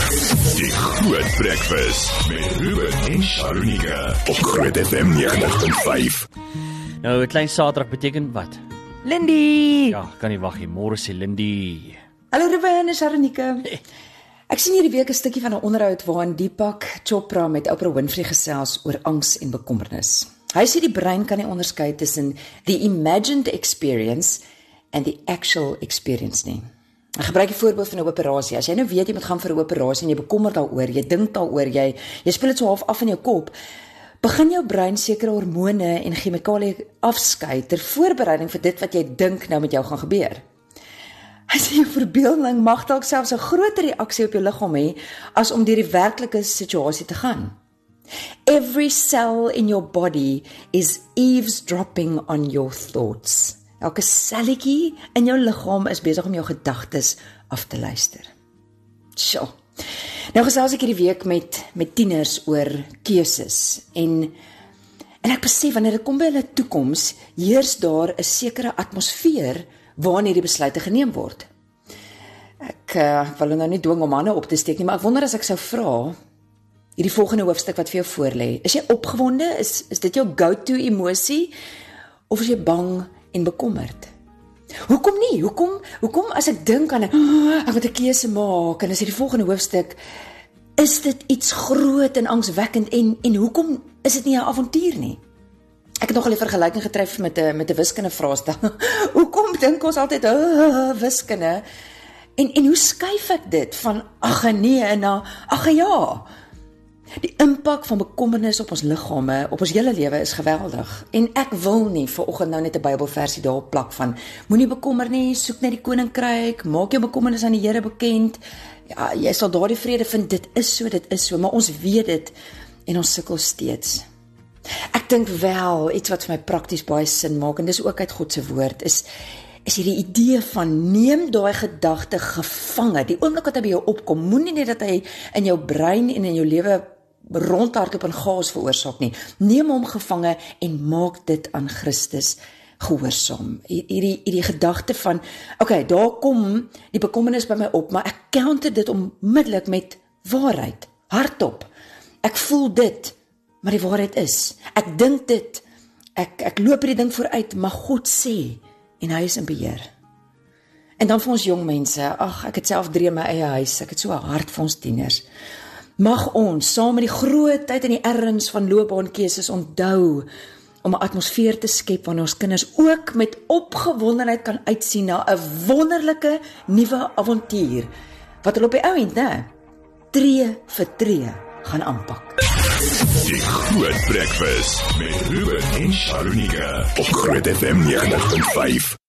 Die Groot Breakfast met Ruben en Sharonika op Groot FM 90.5. Nou, 'n klein Saterdag beteken wat? Lindy! Ja, kan nie wag nie. Môre sê Lindy. Hallo Ruben en Sharonika. Ek sien hierdie week 'n stukkie van 'n onderhoud waarin Deepak Chopra met Oprah Winfrey gesels oor angs en bekommernis. Hy sê die brein kan nie onderskei tussen the imagined experience and the actual experience nie. Ek gebruik die voorbeeld van 'n operasie. As jy nou weet jy moet gaan vir 'n operasie en jy bekommer daaroor, jy dink daaroor, jy speel dit so half af in jou kop, begin jou brein sekere hormone en chemikalieë afskei ter voorbereiding vir dit wat jy dink nou met jou gaan gebeur. As jou verbeelding mag dalk selfs 'n groter reaksie op jou liggaam hê as om deur die werklike situasie te gaan. Every cell in your body is eavesdropping on your thoughts. Elke selletjie in jou liggaam is besig om jou gedagtes af te luister. Sjoe. Nou gesels ek hierdie week met tieners oor keuses en ek besef wanneer dit kom by hulle toekoms, heers daar 'n sekere atmosfeer waarin hierdie besluite geneem word. Ek wil nou nie dwing om hande op te steek nie, maar ek wonder as ek sou vra, hierdie volgende hoofstuk wat vir jou voorlê, is jy opgewonde? Is dit jou go-to emosie? Of is jy bang en bekommerd? Hoekom nie? Hoekom as ek dink aan ek moet 'n keuse maak en as die volgende hoofstuk, is dit iets groot en angswekkend en hoekom is dit nie 'n avontuur nie? Ek het nogal 'n vergelyking getref met 'n wiskunde vraestel. Hoekom dink ons altyd wiskunde? En hoe skuif ek dit van ag nee na ag ja? Die impak van bekommernis op ons liggame, op ons hele lewe is geweldig. En ek wil nie vanoggend nou net 'n Bybelversie daarop plak van moenie bekommer nie, soek net die koninkryk, maak jou bekommernis aan die Here bekend. Ja, jy sal daardie vrede vind, dit is so, maar ons weet dit en ons sukkel steeds. Ek dink wel iets wat vir my prakties baie sin maak en dis ook uit God se woord is hierdie idee van neem daai gedagte gevange. Die oomblik wat hy by jou opkom, moenie net dat hy in jou brein en in jou lewe rondhardloop en chaos veroorsaak nie. Neem hom gevange en maak dit aan Christus gehoorsaam. Hierdie gedagte van, okay, daar kom die bekommernis by my op, maar ek counter dit onmiddellik met waarheid, hardop. Ek voel dit, maar die waarheid is, ek dink dit, ek loop hierdie ding vooruit, maar God sê, en hy is in beheer. En dan vir ons jong mense, ek het self 3 in my eie huis, ek het so 'n hart vir ons tieners. Mag ons, saam met die grootheid en die erns van loopbaankeuses onthou, om 'n atmosfeer te skep waarin ons kinders ook met opgewondenheid kan uitsien na 'n wonderlike nuwe avontuur, wat hulle op die ou end, tree vir tree gaan aanpak. Die Groot Breakfast met Ruben en Sharonika op Groot FM 90.5.